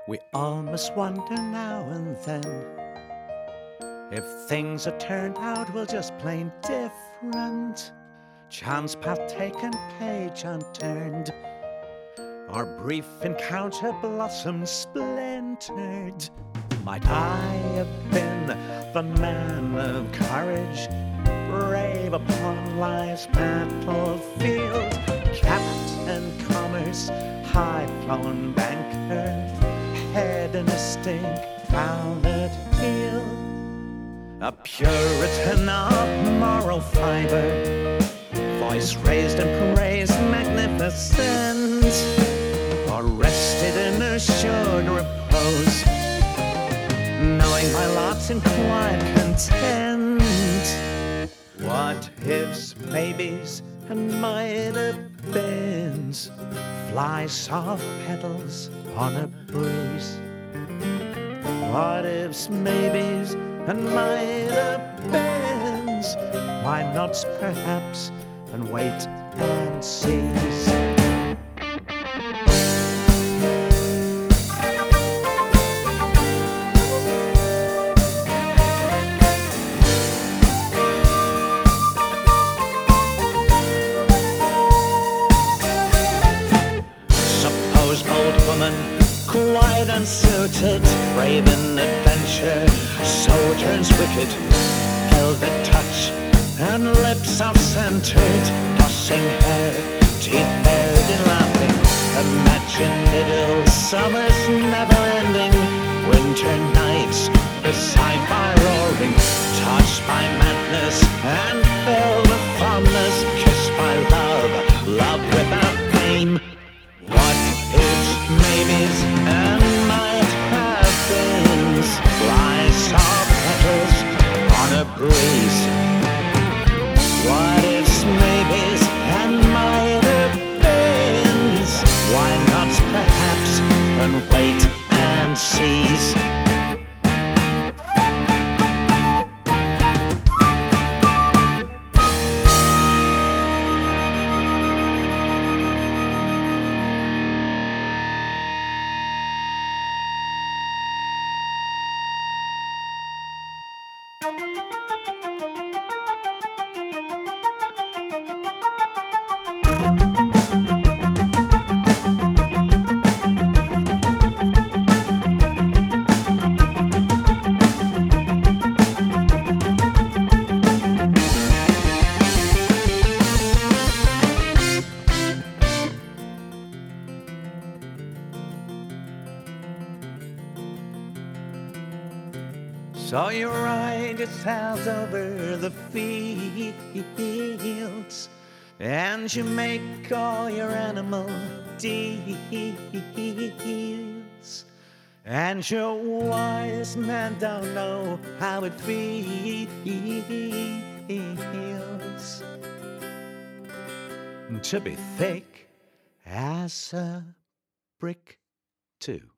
We all must wonder now and then if things that turned out will just plain different. Chance path taken, page unturned, our brief encounter blossomed splintered. Might I have been the man of courage, brave upon life's battlefield, captain commerce, high-flown banker, head in a stink-powdered heel, a Puritan of moral fibre, voice raised in praise magnificent, or rested in assured repose, knowing my lot's in quiet content. What ifs, maybes, and might have beens fly soft petals on a breeze. What ifs, maybes, and might have beens, why not perhaps, and wait and seize. Quiet and suited, brave in adventure, soul turns wicked, velvet touch and lips off-centered, tossing hair, teeth bared in laughing, imagine middle summer's never-ending, winter nights beside fire roaring, touched by madness and filled with fondness, kissed by love, love without pain. What ifs, maybes, and might have beens fly soft petals on a breeze. What ifs, maybes, and might have beens, why not perhaps, and wait and seize. So you ride yourselves over the fields, and you make all your animal deals, and your wise man don't know how it feels to be thick as a brick too.